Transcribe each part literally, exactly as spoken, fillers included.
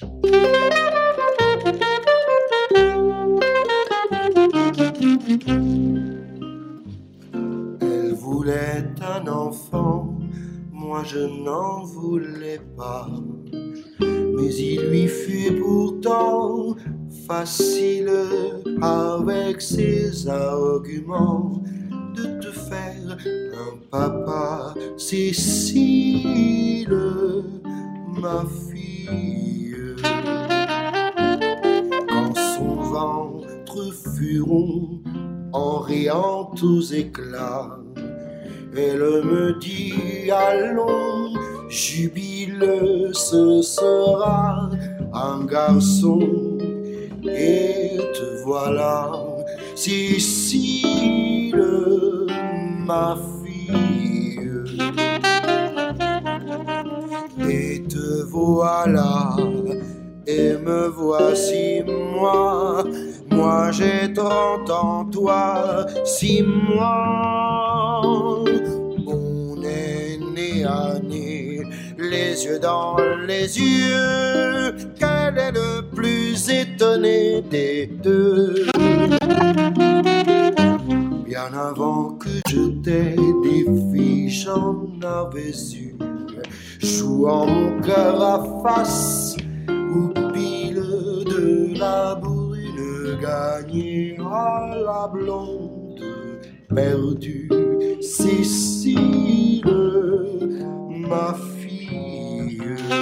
Elle voulait un enfant, moi je n'en voulais pas. Mais il lui fut pourtant facile avec ses arguments de te faire un papa. Cécile, ma fille, quand son ventre fut rond en riant aux éclats, elle me dit allons, jubile, ce sera un garçon. Et te voilà, Cécile, ma fille. Et te voilà, et me voici moi. Moi j'ai trente ans, toi six mois. On est né à nez, les yeux dans les yeux. Quel est le plus étonné des deux? Bien avant que je t'aie des filles, j'en avais eu, jouant mon cœur à face ou pile de la brune gagnée à la blonde perdue. Cécile, ma fille.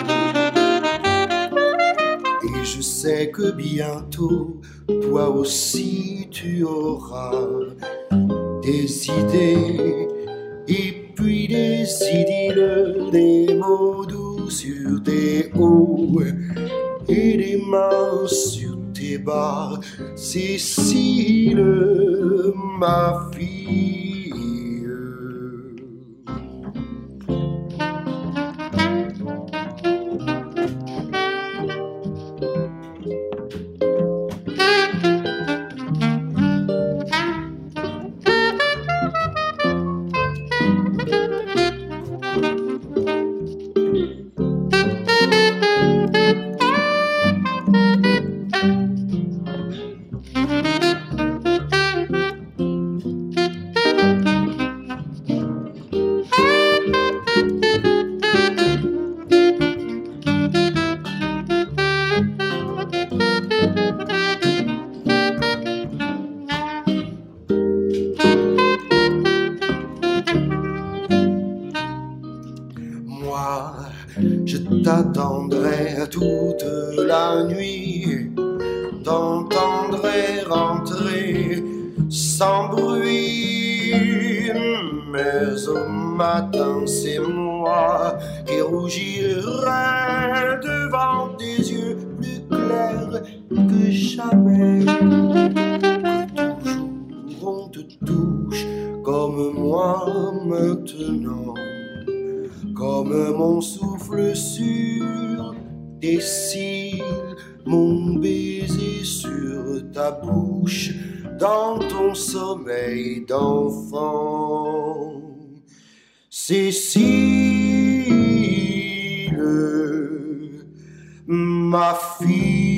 Et je sais que bientôt, toi aussi tu auras des idées, et puis des idylles, des mots doux sur tes hauts, et des mains sur tes bas. Cécile, ma fille. Je t'attendrai toute la nuit, t'entendrai rentrer sans bruit. Mais au matin, c'est moi qui rougirai devant tes yeux plus clairs que jamais. Que toujours on te touche comme moi maintenant, comme mon souffle sur tes cils, mon baiser sur ta bouche, dans ton sommeil d'enfant. Cécile, ma fille.